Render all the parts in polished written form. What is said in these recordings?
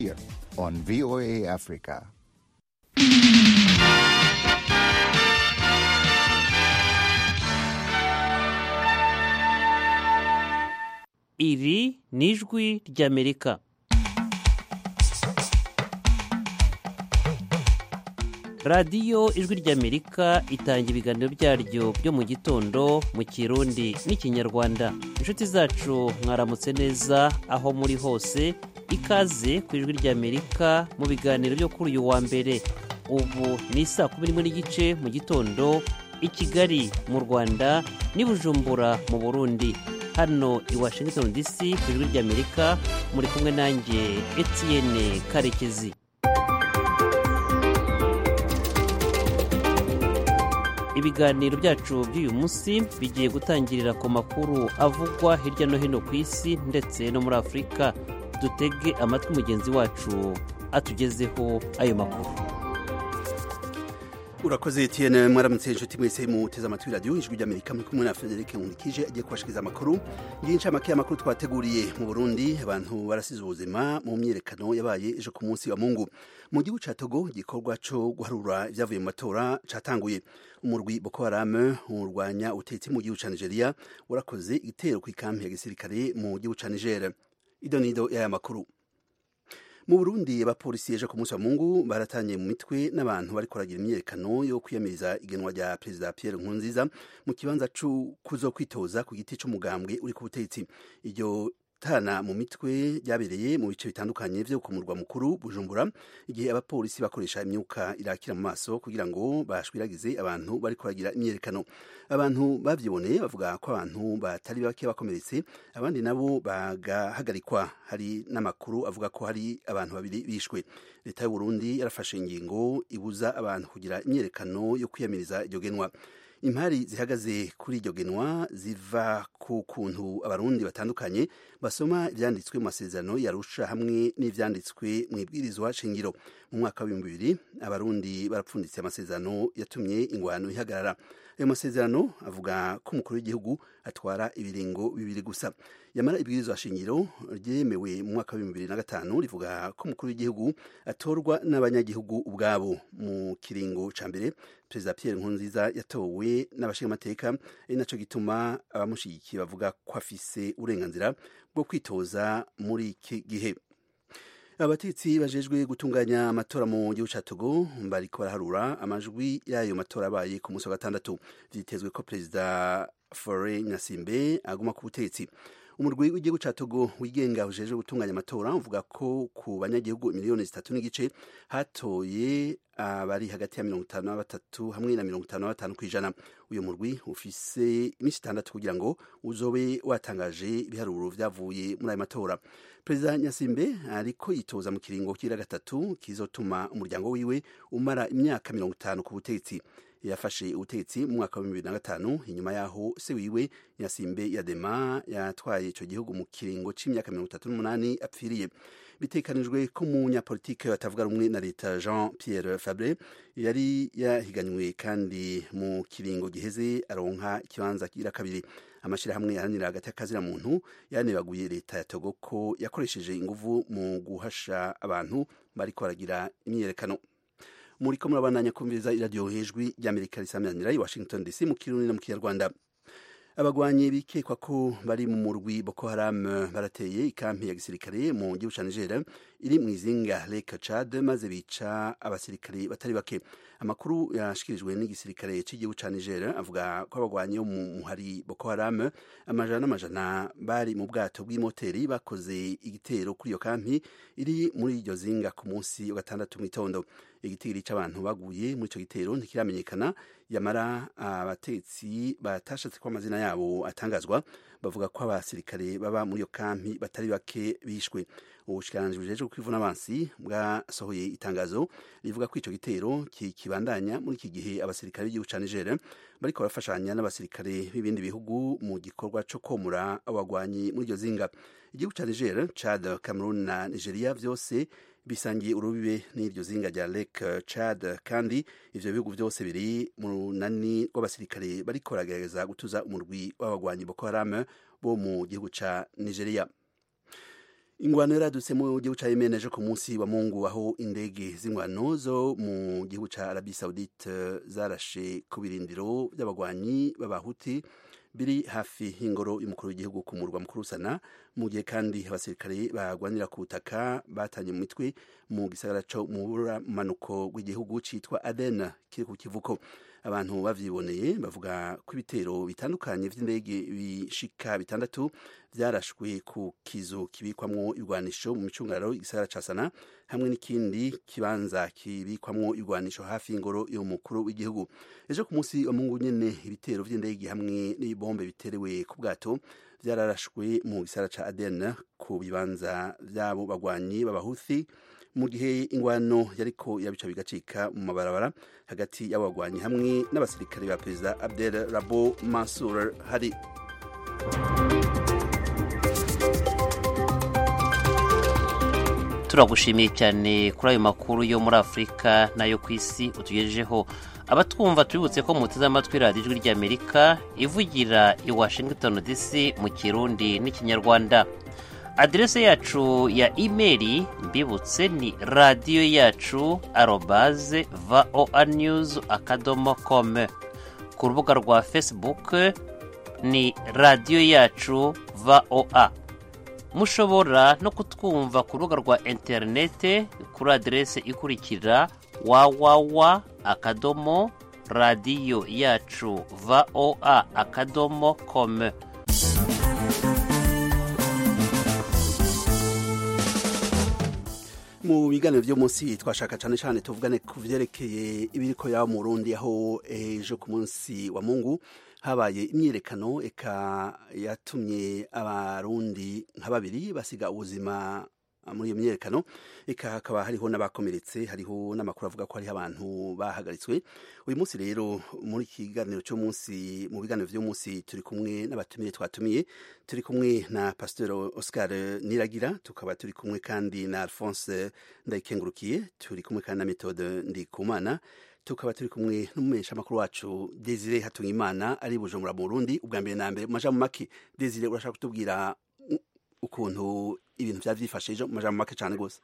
here on VOA Africa. Iri ni ijwi ry'Amerika. Radiyo ijwi ry'Amerika itanga ibiganiro byaryo byo mu gitondo mu Kirundi n'Ikinyarwanda. Inshuti zacu mwaramutse neza aho muri hose, ikaze ku ijwi ry'Amerika mu biganiro byo kuri uyu wa mbere. Ubu ni 11:30 mu gitondo i Kigali mu Rwanda n'i Bujumbura mu Burundi. Hano i Washington DC ku ijwi ry'Amerika muri kumwe nanjye Etienne Karekezi. Ibiganiro byacu by'uyu munsi bigiye gutangirira ku makuru avugwa hirya no hino ku isi ndetse no muri Afurika. Dutege amatwi mugenzi wacu atugezeho ayo makuru. Urakoze Etienne, mwaramutse inshuti mwese muteze amatwi radio ijwi ry'Amerika muri kumwe na Frederic Nkurikije agiye kubashikiriza amakuru. Ngiye make y'amakuru twateguriye. Mu Burundi abantu barasize ubuzima mu myerekano yabaye ejo ku munsi wa Mungu. Mu gihugu ca Togo igikorwa co guharura ivyavuye mu matora catanguye. Umurwi Boko Haram urwanya ubutegetsi mu gihugu ca Nigeria warakoze igitero ku ikampi ya gisirikare mu gihugu ca Niger. Idonido y'aya makuru. Mu Burundi abapolisi ejo ku munsi wa Mungu baratanye mu mitwe n'abantu bari koragira imyerekano yo kwiyamiriza igenwa rya Perezida Pierre Nkurunziza mu kibanza kuzo kwitoza ku giti c'umugambwe uri ku butegetsi. Iryo tana mu mitwe ryabereye mu bice bitandukanye vyo ku murwa mukuru Bujumbura, igihe abapolisi bakoresha imyuka irakira mu maso kugira ngo bashwiragize abantu bari koragira imyerekano. Abantu bavyiboneye bavuga ko abantu batari bake bakomeretse, abandi nabo bagahagarikwa. Hari n'amakuru avuga ko hari abantu babiri bishwe. Leta y'u Burundi yarafashe ingingo ibuza abantu kugira imyerekano yo kwiyamiriza iryo genwa. Impari zihagaze kuri iryo genwa ziva ku kuntu abarundi batandukanye basoma ivyanditswe mu masezerano yarusha hamwe n'ivyanditswe mu ibwirizwa shingiro. Mu mwaka wa 2000 abarundi barapfunditse amasezerano yatumye ingwano ihagarara. Ayo masezerano avuga ko umukuru w'igihugu atwara ibiringo bibiri gusa. Yamara ibwirizwa shingiro ryemewe mu mwaka wa 2005 rivuga ko umukuru w'igihugu atorwa n'abanyagihugu ubwabo. Mu kiringo ca mbere Perezida Pierre Nkurunziza yatowe n'abashingamateka, ari naco gituma abamushigikiye bavuga ko afise uburenganzira bwo kwitoza muri iki gihe. Abatetsi bajejwe gutunganya amatora mu gihugu ca Togo bariko baraharura amajwi y'ayo matora abaye ku munsi wa gatandatu. Vyitezwe ko Perezida Faure Nyasimbe aguma ku butetsi. Umurwi w'igihugu ca Togo wigenga ujejwe gutunganya amatora uvuga ko ku banyagihugu 3.5 million hatoye abari hagati ya 53 hamwe na 55 kwijana. Uyo murwi ufise imisi 6 kugira ngo uzobe watangaje ibiharuro vyavuye muri ayo matora. Perezida Nyasimbe ariko yitoza mu kiringo kira gatatu kizotuma umuryango wiwe umara imyaka 50 ku butetsi. Yafashe ubutetsi mu mwaka wa 2005 inyuma yaho se wiwe Nyasimbe Yadema yatwaye ico gihugu mu kiringo c'imyaka 38 apfiriye. Bitekanijwe ko umunyapolitike batavuga rumwe na leta Jean Pierre Fabre yari yahiganywe kandi mu kiringo giheze aronka ikibanza kira kabiri. Amashirahamwe yaranira hagati y'akazira muntu yanebaguye leta ya Togo ko yakoresheje inguvu mu guhasha abantu bari koragira imyerekano. Muri ko murabandanya kumviriza iradiyo hejwi ry'Amerika risamanira i Washington DC mu Kirundi no mu Kinyarwanda. Abagwanyi bikekwa ko bari mu murwi Boko Haram barateye ikampi ya gisirikare mu gihugu ca Niger iri mu izinga Lake Chad maze bica abasirikare batari bake. Amakuru yashikirijwe n'igisirikare cy'igihugu ca Niger avuga ko abagwanyi bo mu muhari Boko Haram amajana bari mu bwato bw'imoteri bakoze igitero kuri iyo kampi iri muri iryo zinga ku munsi wa gatandatu mu itondo. Igitigiri c'abantu baguye muri ico gitero ntikiramenyekana, yamara abatetsi batashatse ko amazina yabo atangazwa bavuga ko abasirikare baba muri iyo kampi batari bake bishwe. Ubushikiranganji bujejwe kwivuna abansi bwasohoye itangazo rivuga ko ico gitero kibandanya muri iki gihe abasirikare b'igihugu ca Niger bariko barafashanya n'abasirikare b'ibindi bihugu mu gikorwa co komura abagwanyi muri iryo zinga. Igihugu ca Niger, Chad, Cameroon na Nigeria vyose bisangiye urubibe n'iryo zinga rya Lake Chad, kandi ivyo bihugu vyose biri mu runani rw'abasirikare bariko baragerageza gutuza umurwi w'abagwanyi Boko Haram bo mu gihugu ca Nigeria. ingwano yaradutse mu gihugu ca Yemen ejo ku munsi wa Mungu aho indege z'ingwano zo mu gihugu ca Arabie Saoudite zarashe ku birindiro by'abagwanyi b'abahuti biri hafi y'ingoro y'umukuru w'igihugu ku murwa mukuru Sana, mu gihe kandi abasirikare bagwanira ku butaka batanye mu mitwe mu gisagara co mu manuko w'igihugu citwa Aden kiri ku kivuko. Abantu bavyiboneye bavuga ko ibitero bitandukanye vy'indege bishika bitandatu vyarashwe ku kizu kibikwamwo ibigwanisho mu micungararo igisagara ca Sana, hamwe n'ikindi kibanza kibikwamwo ibigwanisho hafi y'ingoro y'umukuru w'igihugu. Ejo ku munsi wa Mungu nyene ibitero vy'indege hamwe n'ibombe biterewe ku bwato vyararashwe mu gisagara ca Aden ku bibanza vy'abo bagwanyi b'abahuthi, mu gihe ingwano yariko yabica bigacika mu mabarabara hagati y'abagwanyi hamwe n'abasirikare ba Perezida Abdel Rabo Mansour Hadi. Turagushimiye cyane kuri ayo makuru yo muri Afurika nayo ku isi utugejejeho. Abatwumva tubibutse ko muteze amatwi radiyo ijwi ry'Amerika ivugira i Washington DC mu Kirundi n'Ikinyarwanda. Adrese yacu ya imeri mbibutse ni radio yacu @voanews.com. Ku rubuga rwa Facebook ni radio yacu VOA. Mushobora no kutwumva ku rubuga rwa interinete kuri adrese ikurikira www.radioyacu.voa.com. Mu biganiro byo munsi twashaka cyane tuvugane ku vyerekeye ibiriko yaho mu Burundi aho ejo ku munsi wa Mungu habaye imyiyerekano eka yatumye abarundi nka babiri basiga ubuzima muri iyo myiyerekano, eka hakaba hariho n'abakomeretse, hariho n'amakuru avuga ko hariho abantu bahagaritswe. Uyu munsi rero muri kiganiro cyo munsi, mu biganiro byo munsi turi kumwe n'abatumiye twatumiye, turi kumwe na Pasteur Oscar Niragira, tukaba turi kumwe kandi na Alphonse Ndayikengurukiye, turi kumwe kandi na Methode Ndikumana, tukaba turi kumwe n'umumenyesha makuru wacu Desire Hatungimana ari Bujumbura mu Burundi. Ubwa mbere na mbere maja mu maki, Desire urashaka kutubwira ukuntu ibintu vyifashe ejo maja mu make cyane gose?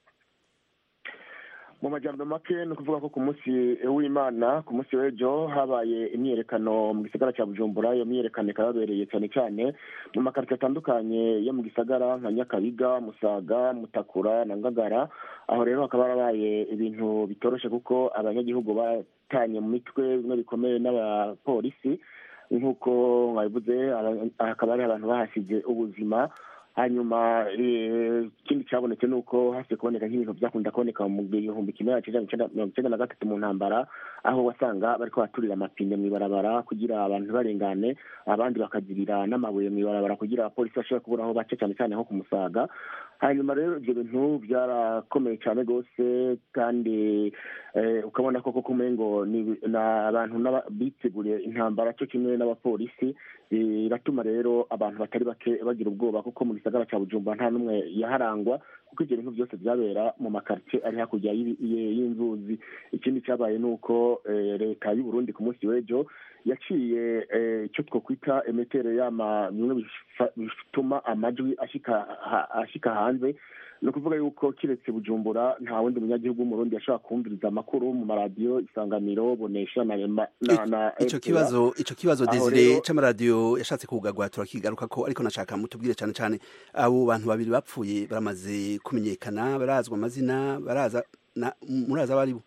Mu majambo make no kuvuga ko ku munsi w'Imana, ku munsi w'ejo habaye imyerekano mu gisagara cya Bujumbura. Iyo myerekano ikabereye cyane mu makarita atandukanye yo mu gisagara nka Nyakabiga, Musaga, Mutakura na Ngagara. Aho rero hakaba harabaye ibintu bitoroshe kuko abanyagihugu batanye mu mitwe bimwe bikomeye n'abapolisi, nk'uko mwabivuze hakaba hari abantu bahasize ubuzima. Hanyuma ikindi cyabonetse nuko hasi kuboneka nk'ibintu byakunda kuboneka mu 1993 mu ntambara, aho wasanga bariko baturira amapine mu ibarabara kugira abantu barengane, abandi bakagirira n'amabuye mu ibarabara kugira polisi bashobora kubura aho bace cyane nko ku Musaga. Hanyuma rero ibyo bintu byarakomeye cyane gose, kandi ukabona koko kumengo ni abantu biteguriye intambara cyo kimwe n'abapolisi. Biratuma rero abantu batari bake bagira ubwoba kuko mu gisagara cya Bujumbura nta numwe yaharangwa, kuko ibyo bintu byose byabera mu makartie ari hakurya y'inzuzi. Ikindi cyabaye nuko leta y'u Burundi ku munsi w'ejo yaciye icyo twokwita emetere bimwe bituma amajwi ashika hanze. No kuvuga yuko kiretse Bujumbura nta wundi munyagihugu mu Burundi yashobora kumviriza amakuru mu maradiyo Isanganiro, Bonesha na ico kibazo Desire c'amaradiyo yashatse kugagwa turakigaruka ko, ariko nashaka mutubwire cyane abo bantu babiri bapfuye baramaze kumenyekana, barazwa amazina, muraza bari bo?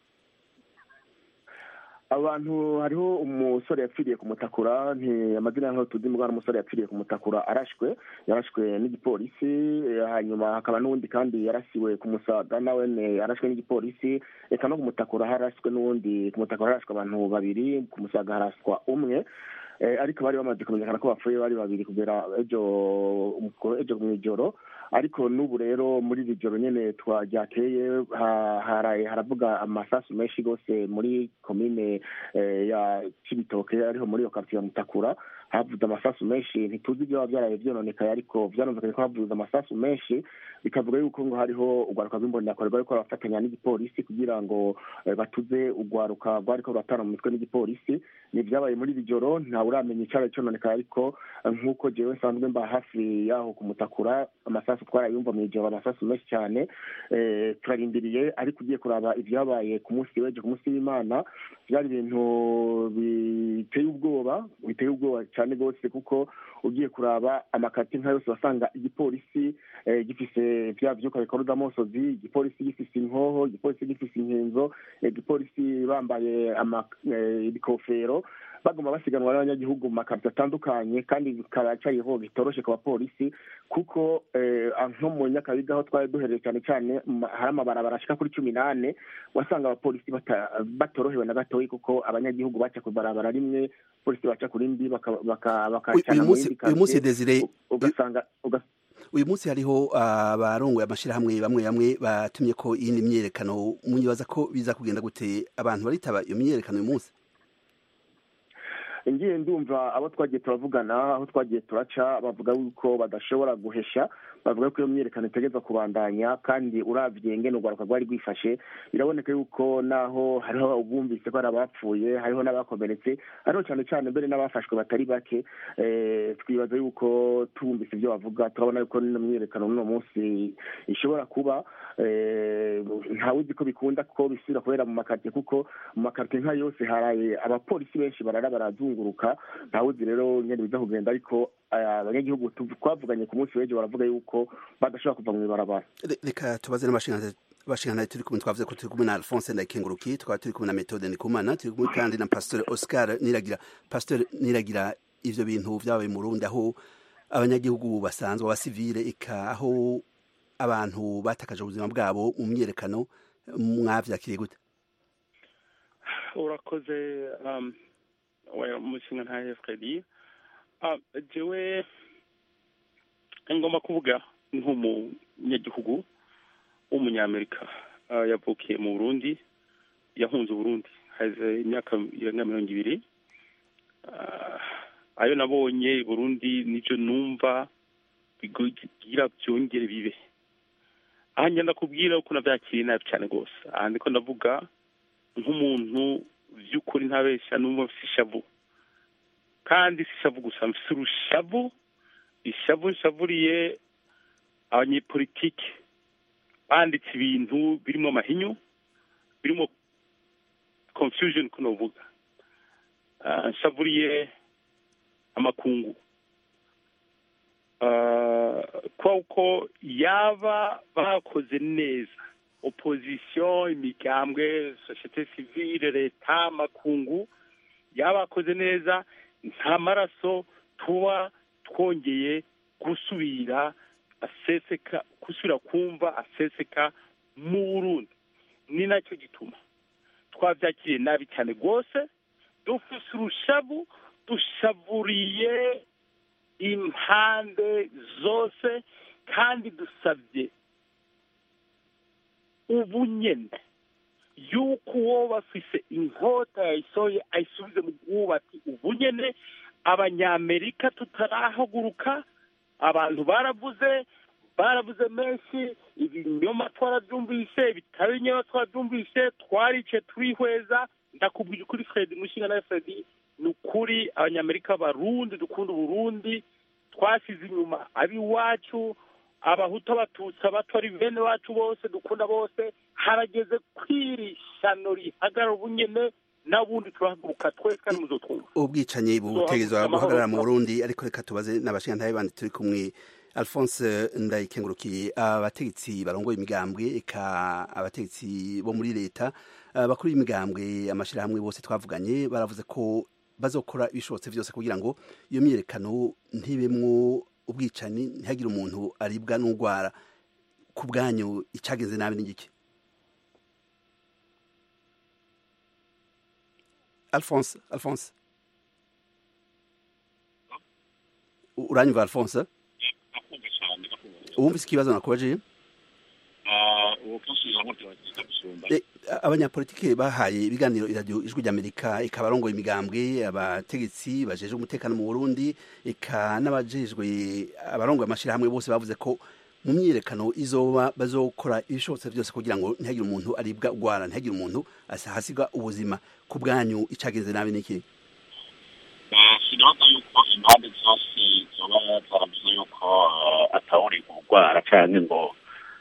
Abantu hariho umusore yapfiriye ku Mutakura, amazina yaho tuzi mugana umusore yapfiriye ku Mutakura yarashwe n'igipolisi. Hanyuma hakaba n'undi kandi yarasiwe ku Musaga, nawe yarashwe n'igipolisi. Eka no ku Mutakura harashwe n'undi, ku Mutakura harashwe abantu babiri, ku Musaga harashwa umwe. Ariko bari bamaze kumenyekana ko bapfuye bari babiri kubera ejo mw'ijoro. Ariko n'ubu rero muri iri joro nyene twaryakeye haravuga amasasu menshi gose muri komine ya Cibitoke ariho muri iyo quartier ya Mutakura. havuze amasasu menshi ntituzi ibyo byaraye byononekaye ariko byanumvikanye ko havuze amasasu menshi bikavuga yuko ngo hariho urwaruka rw'imbonerakure rwariko rurafatanya n'igipolisi kugira ngo batuze urwaruka rwariko ruratana mu mitwe n'igipolisi ni vyabaye muri iri joro ntawe uramenya icaraye cononekaye ariko nk'uko jewe nsanzwe mba hafi yaho kumutakura amasasu twarayumva mw'ijoro amasasu menshi cyane turarindiriye ariko ugiye kuraba ivyabaye ku munsi w'ejo ku munsi w'Imana byari ibintu biteye ubwoba cyane rwose kuko ugiye kuraba amakati nka yose wasanga igipolisi gifise vya vyuka bikoruda mosozi igipolisi gifise inkoho igipolisi gifise inkenzo igipolisi bambaye ibikofero bagomba basiganwa n'abanyagihugu mu makarito atandukanye kandi bikaba cariho bitoroshe ku bapolisi kuko nko mu Nyakabiga aho twari duhereye cyane cyane hari amabarabara ashika kuri 18 wasanga abapolisi batorohewe na gatoyi kuko abanyagihugu baca ku barabara rimwe polisi baca ku rindi bakacana mu yindi uyu munsi Desire ugasanga uyu munsi hariho abarongoye amashirahamwe bamwe batumye ko iyindi myerekano munyibaza ko biza kugenda gute abantu baritaba iyo myerekano uyu munsi ngiye ndumva abo twagiye turavugana aho twagiye turaca bavuga yuko badashobora guhesha bavuga ko iyo myerekano itegeza kubandanya kandi uravye ngene urwaruka rwari rwifashe biraboneka yuko naho hariho ubumvise ko ari abapfuye hariho n'abakomeretse hariho cyane cyane mbere n'abafashwe batari bake twibaza yuko tubumvise ibyo bavuga turabona yuko no myerekano n'uno munsi ishobora kuba ntawuzi ko bikunda ko bisubira kubera mu makartie kuko mu makartie nka yose haraye abapolisi benshi barazunguruka ntawuzi rero nyene biza kugenda ariko abanyagihugu twavuganye ku munsi w'ejo baravuga yuko badashobora kuva mu ibarabara reka tubaze n'abashingana turi kumwe twavuze ko turi kumwe na Alphonse Ndayikenguruki twaba turi kumwe na Methode Ndikumana turi kumwe kandi na Pasteur Oscar Niragira ivyo bintu vyabaye mu Burundi aho abanyagihugu basanzwe abasivile eka aho abantu batakaje ubuzima bwabo mu myerekano mwavyakiriye gute urakoze umushinga ntahe Freddy jewe ngomba kuvuga nk'umunyagihugu w'umunyamerika yavukiye mu Burundi yahunze Burundi haze imyaka irenga 20 ayo nabonye Burundi nico numva bigira byongere bibe ahanje ndakubwira uko navyakiriye nabi cyane gose ahandi ko ndavuga nk'umuntu vy'ukuri ntabesha numva mfishavu kandi sishavu gusa mfisha ishavu nshavuriye abanyepolitike banditse ibintu birimo amahinyu birimo confusion kunovuga nshavuriye amakungu uko yaba bakoze neza opposition imigambwe société civile leta amakungu yaba bakoze neza nta maraso tuba twongeye gusubira kumva aseseka mu Burundi ni nacyo gituma twavyakiriye nabi cyane rwose dufise urushavu dushavuriye impande zose kandi dusabye ubunyene yuko uwo bafise inkota yayisoye ayisubize mu bwubati ubunyene abanyamerika tutarahaguruka abantu baravuze menshi ibinyoma twarabyumvise bitari ibinyoma twarabyumvise twarice turihweza ndakubwira ukuri Fred mushinga na Fred ni ukuri abanyamerika barundi dukunda Burundi twasize inyuma abiwacu abahutu abatutsi abatwari bene wacu bose dukunda bose harageze kwirishano rihagarara ubunyene nabundi turahaguruka twese kandi muzotwumva ubwicanyi butegezwa guhagarara mu Burundi ariko reka tubaze n'abashinga bandi turi kumwe Alphonse Ndayikengurukiye abategetsi barongoye imigambwe eka abategetsi bo muri leta bakuru y'imigambwe amashirahamwe bose twavuganye baravuze ko bazokora ibishobotse byose kugira ngo iyo myerekano ntibemwo ubwicanyi ntihagire umuntu aribwa n'ugwara ku bwanyu icageze nabi n'igiki Alphonse uranyumva Alphonse uwumvise ikibazo nakubaje abanyapolitike bahaye ibiganiro iradiyo ijwi ry'Amerika ikabarongoye imigambwe abategetsi bajeje umutekano mu Burundi eka n'abajejwe abarongoye amashirahamwe bose bavuze ko mu myiyerekano izoba bazokora ibishobotse byose kugira ngo ntihagire umuntu aribwa ugwara ntihagire umuntu hasiga ubuzima ku bwanyu icagenze nabi niki sinoza yuko impande zose zoba zaravuze yuko atawuri ugwara canke ngo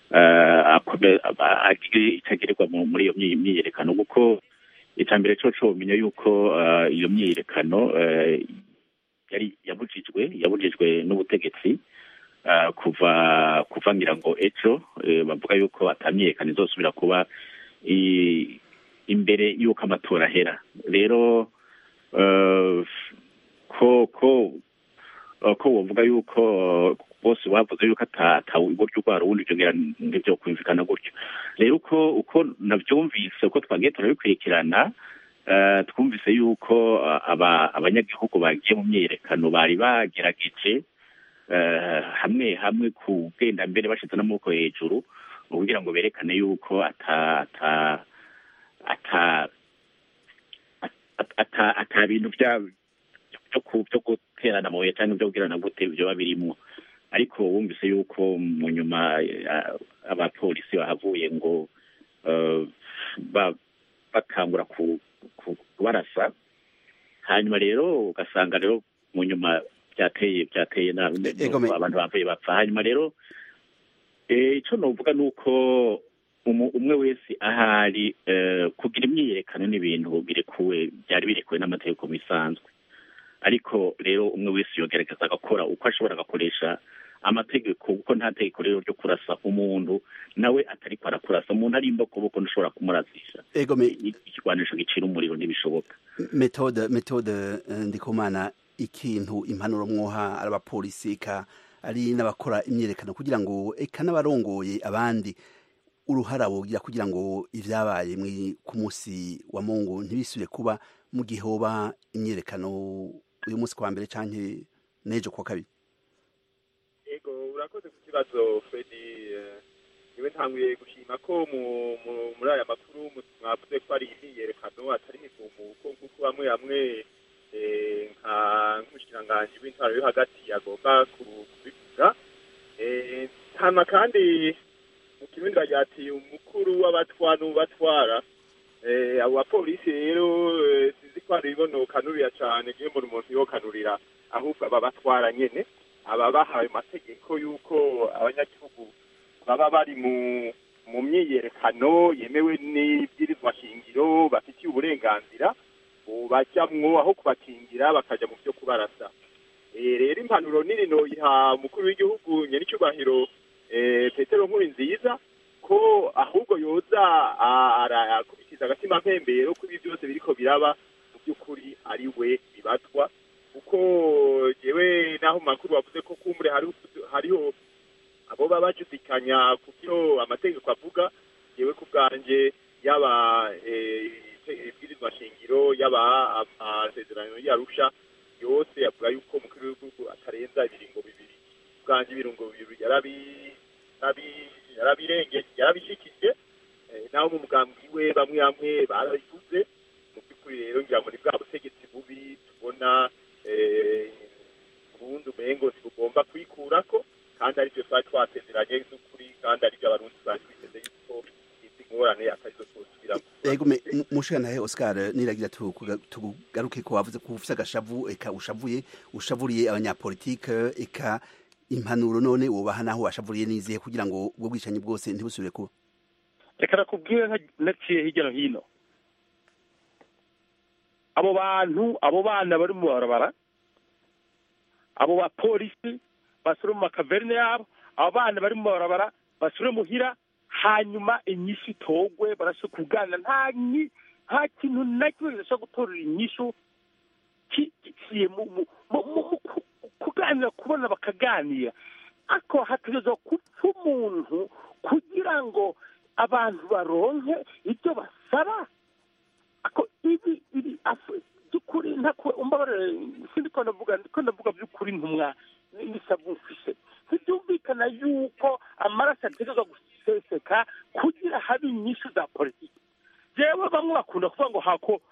agire itagirirwa muri iyo myiyerekano kuko icambere coco umenya yuko iyo myiyerekano yari yabujijwe n'ubutegetsi kuva ngira ngo ejo bavuga yuko atamyiyerekano izosubira kuba imbere yuko amatora ahera rero ko wovuga yuko bose bavuze yuko uburyo bwa rundi byo kumvikana gutyo rero uko navyumvise uko twagiye turabikurikirana twumvise yuko abanyagihugu bagiye mu myiyerekano bari bagerageje hamwe kugenda mbere bashize n'amaboko hejuru kugira ngo berekane yuko ata bintu byo guterana amabuye cyangwa byo kubwirana gute byoba birimo ariko wumvise yuko mu nyuma abapolisi bahavuye ngo bakangura kubarasa hanyuma rero ugasanga rero mu nyuma byateye nabi abantu bavuye bapfa hanyuma rero icyo novuga ni uko umwe wese ahari kugira imyiyerekano n'ibintu byari birekuwe n'amategeko bisanzwe ariko rero umwe wese yogerageza agakora uko ashobora agakoresha amategeko kuko nta tegeko rero ryo kurasa umuntu nawe atari arakurasa umuntu ari imbokoboko ntushobora kumurasisha ikigwanisho gicira umuriro ntibishoboka metode Ndikumana ikintu impanuro mwoha abapolisi ari n'abakora imyiyerekano kugira ngo eka n'abarongoye abandi uruhara wogira kugira ngo ivyabaye ku munsi wa Mungu ntibisubire kuba mu gihe hoba imyiyerekano uyu munsi kwa mbere canke nejo kwa kabiri. Ego urakoze ku kibazo Fredi niwe ntanguye gushima ko muri aya makuru mwavuze ko ari imyiyerekano atari imigumuko kuko bamwe nk'umushikiranganji w'intwaro yo hagati agomba kubivuga hama kandi mu kirundi yati umukuru w'abatwa n'ubatwara abo bapolisi rero sinzi ko ari ibonokanurira cyane ngiye mbona umuntu yokanurira ahubwo ababatwara nyene aba bahawe amategeko y'uko abanyagihugu baba bari mu myiyerekano yemewe n'ibwirizwa shingiro bafitiye uburenganzira bajamwo aho kubakingira bakaja mu byo kubarasa rero impanuro nini noyiha umukuru w'igihugu nyir'icyubahiro Petero Nkurunziza ko ahubwo yoza arakubitiza agatima mpembero ko ibi byose biriko biraba mu by'ukuri ari we bibatwa kuko jewe naho makuru bavuze ko kumure hariho abo baba bajudikanya ku byo amategeko avuga jewe ku bwanje yaba ibwirizwa shingiro yaba amasezerano y'Arusha yose avuga yuko umukuru w'igihugu atarenza ibiringo bibiri bwanje ibirungo bibiri yarabishikije naho mu mugambi we bamwe barabivuze mu by'ukuri rero ngira ngo ni bwa butegetsi bubi tubona ubundi umengo ntibugomba kwikurako kandi aribyo twari twasezeranye n'ukuri kandi aribyo abarundi bari twiteze yuko izi ngorane atarizo twosubiramo ego mushikana Oscar niragira tugaruke ko wavuze ko ufise agashavu eka ushavuriye abanyapolitike eka impanuro none wobaha naho washavuriye nizihe kugira ngo ubwo bwicanyi bwose ntibusubire kuba reka nakubwire naciye hirya no hino abo bana bari mu barabara abo bapolisi basure mu makaverne yabo abo bana bari mu barabara basure muhira hanyuma inyishu itogwe barasho kuganira nta kintu na kimwe gishobora gutorera inyishu kiciye mu kuganira kubona bakaganira ako hategerezwa kupfa umuntu kugira ngo abantu baronke ibyo basaba ako ibi by'ukuri umbabarire ndiko ndavuga by'ukuri ntumwa n'isabwa mfise ntibyumvikana yuko amaraso ategerezwa guseseka kugira habe inyishu za politiki jewe bamwe bakunda kuvuga ngo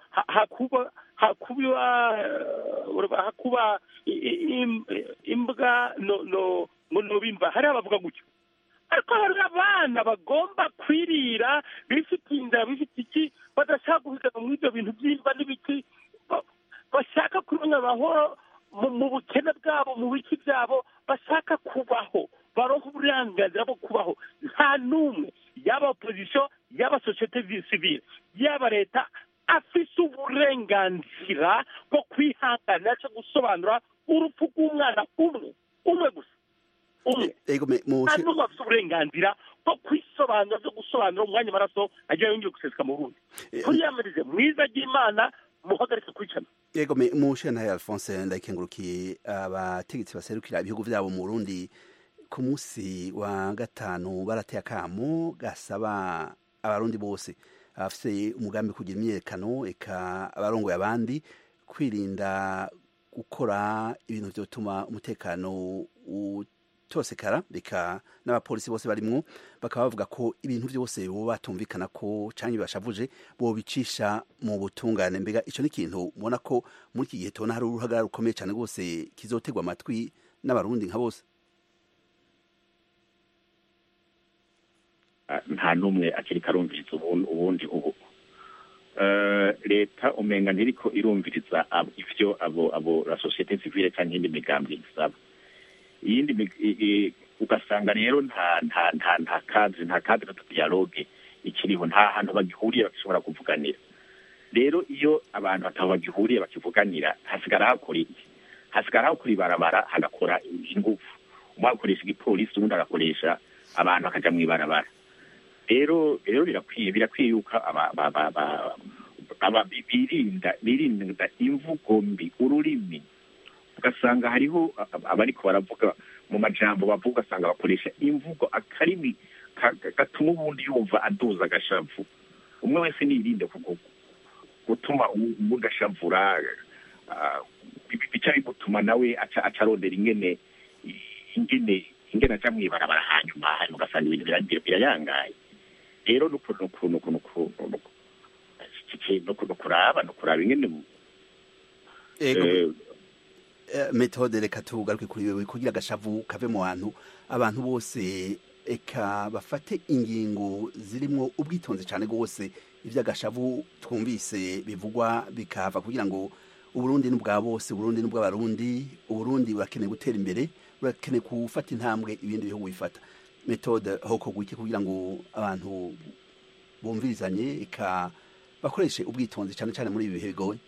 hakuba imbwa no bimva hari abavuga gutyo ariko hari abana bagomba kwirira bifite inda bifite iki badashaka guhigana muri ibyo bintu by'imva n'ibiki bashaka kuronka amahoro mu bukene bwabo mu biki byabo bashaka kubaho baronka uburenganzira bwo kubaho nta n'umwe yaba opozisiyo yaba sosiyete sivile yaba leta afise uburenganzira bwo kwihanganira cyo gusobanura urupfu rw'umwana umwe gusa nta n'umwe afite uburenganzira bwo kwisobanura byo gusobanura umwanya amaraso agiye yongeye guseseka mu Burundi turiyamirize mwiza ry'Imana muhagarike kwicana yego mushana Alphonse ndayikengurukiye abategetsi baserukira ibihugu byabo mu Burundi ku munsi wa gatanu barateye akamo gasaba abarundi bose abafite umugambi kugira imyerekano eka abarongoye abandi kwirinda gukora ibintu byotuma umutekano utosekara reka n'abapolisi bose barimwo bakaba bavuga ko ibintu byose bo batumvikana ko canke bashavuje bo bicisha mu butungane mbega ico ni ikintu ubona ko muri iki gihe tubona hari uruhagarara rukomeye cyane rwose kizotegwa amatwi n'abarundi nka bose nta n'umwe akiri karumviriza ubundi ubu leta umenga ntiriko irumviriza ivyo abo la societe civile cyangwa indi migambi isaba iyindi ugasanga rero nta cadre de dialogue ikiriho nta hantu bagihuriye bashobora kuvuganira rero iyo abantu bataba bagihuriye bakivuganira hasigara hakora iki hasigara hakora ibarabara hagakora ingufu umwe akoresha igipolisi ubundi agakoresha abantu bakaja mw'ibarabara rero birakwiye yuko birinda imvugo mbi ururimi ugasanga hariho abariko baravuga mu majambo bavuga ugasanga bakoresha imvugo akarimi gatuma ubundi yumva aduza agashavu umwe wese nirinde gutuma ubundi ashavura bica bimutuma nawe acarondera ingene aja mw'ibarabara hanyuma ugasanga ibintu birayangaye rero kuraba ingene metode reka tugaruke kuri wewe kugira agashavu kave mu abantu bose eka bafate ingingo zirimwo ubwitonzi cyane rwose ivy'agashavu twumvise bivugwa bikava kugira ngo Uburundi n'ubwa bose Uburundi n'ubw'abarundi Uburundi burakeneye gutera imbere burakeneye gufata intambwe ibindi bihugu bifata metode hoko gwiki kugira ngo abantu bumvirizanye eka bakoreshe ubwitonzi cyane cyane muri ibi bihe bigoye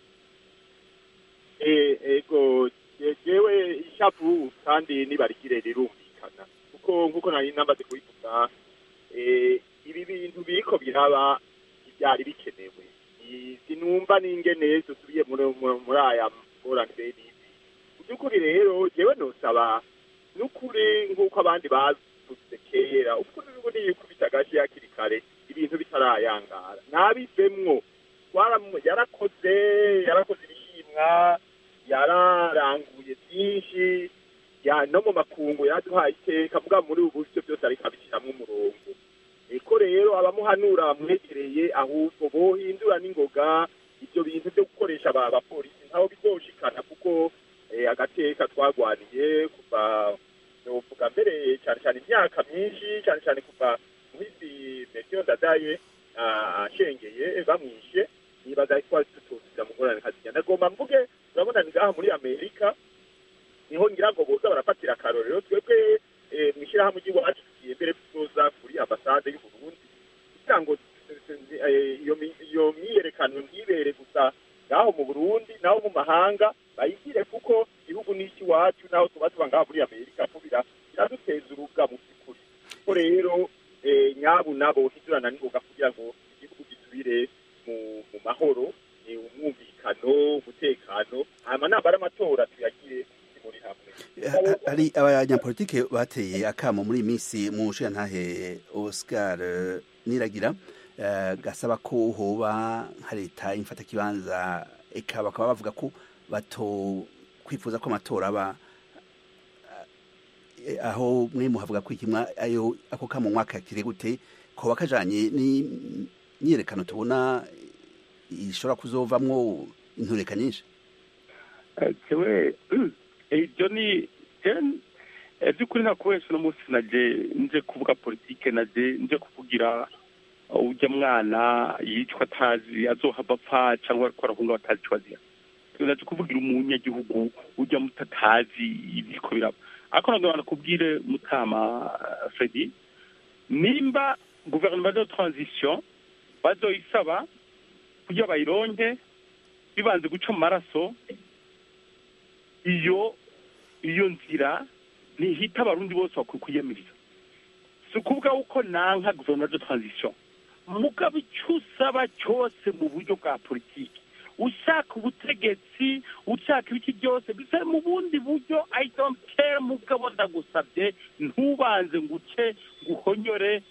ego jewe ishavu kandi nibarikire rirumvikana kuko nari namaze kubivuga ibi bintu biriko biraba ibyari bikenewe sinumva n'ingene dusubiye muri aya ngorane bene by'ukuri rero jewe nosaba n'ukuri nk'uko abandi bavuze kera ukuri n'ubundi yikubita agashi hakiri kare ibintu bitarayangara nabivemwo yarakoze ibishimwa yararanguye byinshi no mu makungu yaduhaye iteka muga muri ubu buryo byose ariko abishyiramo umurongo eko rero abamuhanura bamwegereye ahubwo bohindura n'ingoga ibyo bintu byo gukoresha abapolisi ntaho bizoshikana kuko agateka twagwaniye kuva novuga mbere cyane cyane imyaka myinshi cyane cyane kuva muhisi Meteo Ndadaye ashengeye bamwishe nibaza ko tutuzira mu ngorane kazinya nagomba mvuge urabona ni ngaha muri Amerika niho ngira ngo boza barafatira akarorero twebwe mwishirahamwe ry'iwacu tugiye mbere tuzoza kuri ambasade y'u Burundi kugira ngo iyo myiyerekano ntibere gusa ngaho mu Burundi naho mu mahanga bayigire kuko igihugu n'iki wacu naho tuba ngaho muri Amerika kubira biraduteza urubwa mu by'ukuri ko rero nyabu nabo hindurana n'ingoga kugira ngo igihugu gisubire mu mahoro umwumvikano umutekano hama nabara amatora tuyagire muri hamwe ari abanyapolitike bateye akamo muri minsi mu ntahe Oscar Niragira gasaba ko hoba nka leta imfata kibanza eka bakaba bavuga ko bato kwifuza ko amatora aba aho mwe muhavuga ko ikimwa ayo ako kamo mwaka kire gute ko bakajanye myiyerekano tubona ishobora kuzovamwo intureka nyinshi? Jewe ibyo ni by'ukuri ntakoresha uno munsi naje nje kuvuga politike, naje nje kuvugira ujya mwana yicwa atazi azohava apfa cyangwa ariko arahunga batazi icyo azira. Naje kuvugira umunyagihugu ujya mutatazi ibiko biraba. Ariko nagomba kubwire Mutama Fredy, nimba gouvernement de transition bazoyisaba kugira bayironke bibanze guca mu maraso, iyo nzira ntihita abarundi bose bakwiyemiriza. Si ukuvuga uko nanka gouvernement de transition, mugabo icyo usaba cyose mu buryo bwa politiki, ushaka ubutegetsi, ushaka ibiki byose bisa mu bundi buryo, I don't care, mugabo ndagusabye ntubanze nguce guhonyore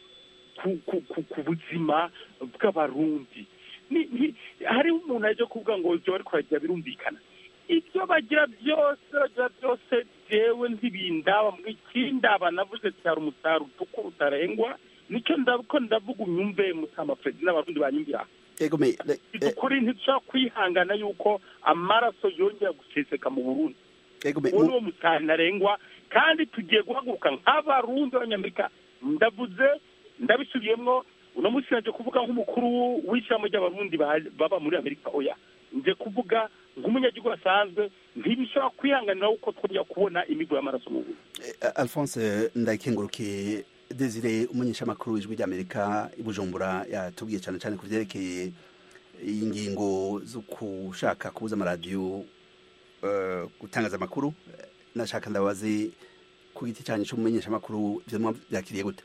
ku buzima bw'abarundi. Hari umuntu aje kuvuga ngo ibyo bariko baragira birumvikana, ibyo bagira byose jewe ntibindaba, mwikindaba navuze cyari umusaruro utukura utarengwa, nicyo ndavuga unyumve Mutama Fredy n'abarundi banyumvira. Ukuri ntitushobora kwihangana yuko amaraso yongera guseseka mu Burundi. Uwo niwo musaruro ntarengwa, kandi tugiye guhaguruka nk'abarundi b'Abanyamerika. Ndabisubiyemwo uno munsi naje kuvuga nk'umukuru w'ishyirahamwe ry'abarundi baba muri Amerika. Oya, nje kuvuga nk'umunyagihugu asanzwe, ntibishobora kwihanganira uko twongera kubona imigo y'amaraso mu Burundi. Alphonse Ndayikengurukiye, Desire umunyeshamakuru w'ijwi ry'Amerika i Bujumbura yatubwiye cyane cyane ku byerekeye ingingo zo kushaka kubuza amaradiyo gutangaza amakuru. Nashaka ndabaze ku giti cyane cy'umumenyeshamakuru ibyo byakiriye gute?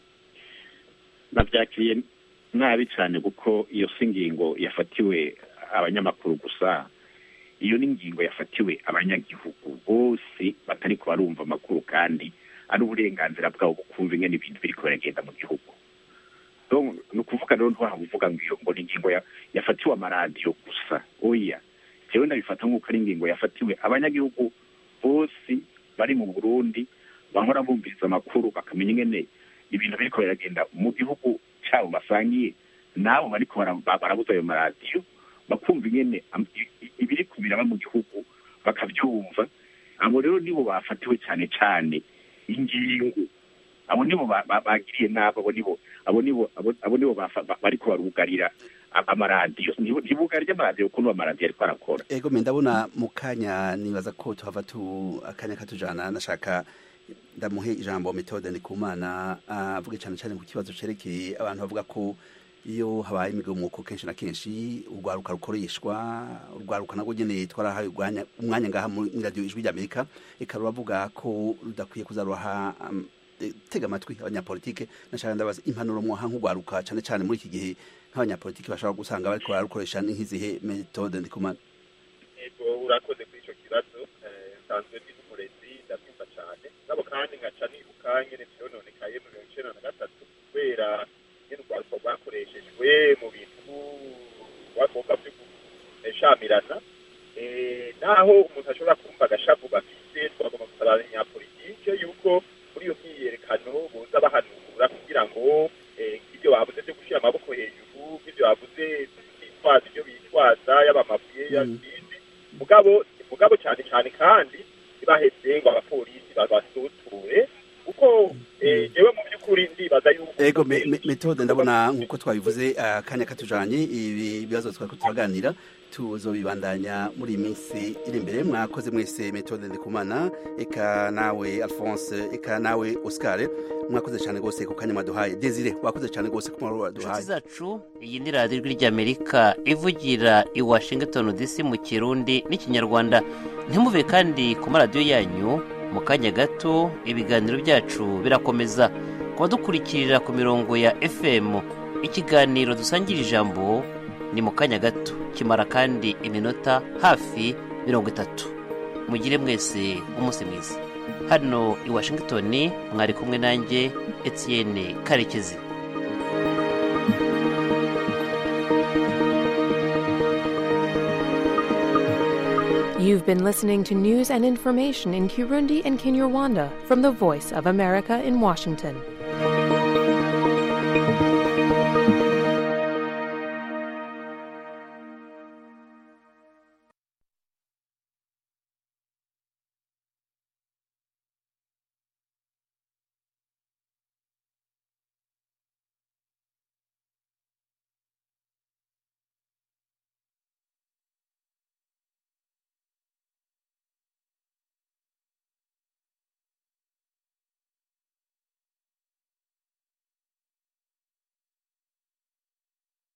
Nabyakiriye nabi cyane kuko iyo si ingingo yafatiwe abanyamakuru gusa, iyo ni ingingo yafatiwe abanyagihugu bose batari kubarumva amakuru kandi ari uburenganzira bwabo bukumva ingene ibintu biriko biragenda mu gihugu. Donc ni ukuvuga rero ntiwavuga ngo ni ingingo yafatiwe amaradiyo gusa. Oya, jewe ndabifata nk'uko ari ingingo yafatiwe abanyagihugu bose bari mu Burundi, bahora bumviriza amakuru bakamenya ingene ibintu biriko biragenda mu gihugu cyabo basangiye, nabo bariko barabuza ayo maradiyo bakumva ingene ibiri kubiraba mu gihugu bakabyumva. Abo rero nibo bafatiwe cyane cyane ingingo, abo nibo bagiriye nabo, abo nibo bariko barugarira amaradiyo, ntibugarira amaradiyo kuko amaradiyo ariko arakora. Ego ndabona mu kanya nibaza ko tuhava akanya katujana. Nashaka ndamuhe ijambo Methode Ndikumana avuge cyane cyane ku kibazo cerekeye abantu bavuga ko iyo habaye imigomuko kenshi na kenshi urwaruka rukoreshwa, urwaruka nagwo nyene twarahaye umwanya ngaha muri radio ijwi ry'Amerika, eka rubavuga ko rudakwiye kuzaruha tega amatwi abanyapolitike. Nashaka ndabaza impanuro mwaha nk'urwaruka cyane cyane muri iki gihe nk'abanyapolitike bashobora gusanga bariko bararukoresha nk'izihe? Methode Ndikumana. Ego urakoze kuri ico kibazo. Nsanzwe ndi umurezi ndabyumva cyane, nabo kandi ngaca nibuka nyene vyononekaye mu 1993 kubera nyene urwaruka rwakoreshejwe mu bintu rwagombwa shamirana. Naho umuntu ashobora kumva agashavu bafise, twagomba gusaba abanyapolitike yuko muri iyo myiyerekano boza bahanura kugira ngo ibyo bavuze byo gushyira amaboko hejuru, ibyo bavuze bitwaza ibyo bitwaza y'abamabuye y'ibindi, mugabo cyane cyane kandi ntibaheze ngo abapolisi babasuture kuko jewe mu by'ukuri ndibaza yuko ego Methode ndabona nkuko twabivuze akanya katujanye ibi bibazo twako turaganira tuzobibandanya muri iminsi iri imbere. Mwakoze mwese Methode Ndikumana, eka nawe Alphonse, eka nawe Oscar, mwakoze cyane gose ku kanya maduhaye. Desire wakoze cyane gose ku mwaro waduhaye. Zacu iyi ni radio ijwi ry'Amerika ivugira i Washington DC mu Kirundi n'Ikinyarwanda. Ntimuve kandi ku maradiyo yanyu, mu kanya gato ibiganiro byacu birakomeza. Kuba dukurikirira ku mirongo ya FM, ikiganiro dusangira ijambo ni mu kanya gato, kimara kandi iminota hafi 30. Mugire mwese umunsi mwiza. Hano i Washington mwari kumwe nanjye Etienne Karekezi. You've been listening to news and information in Kirundi and Kinyarwanda from the Voice of America in Washington.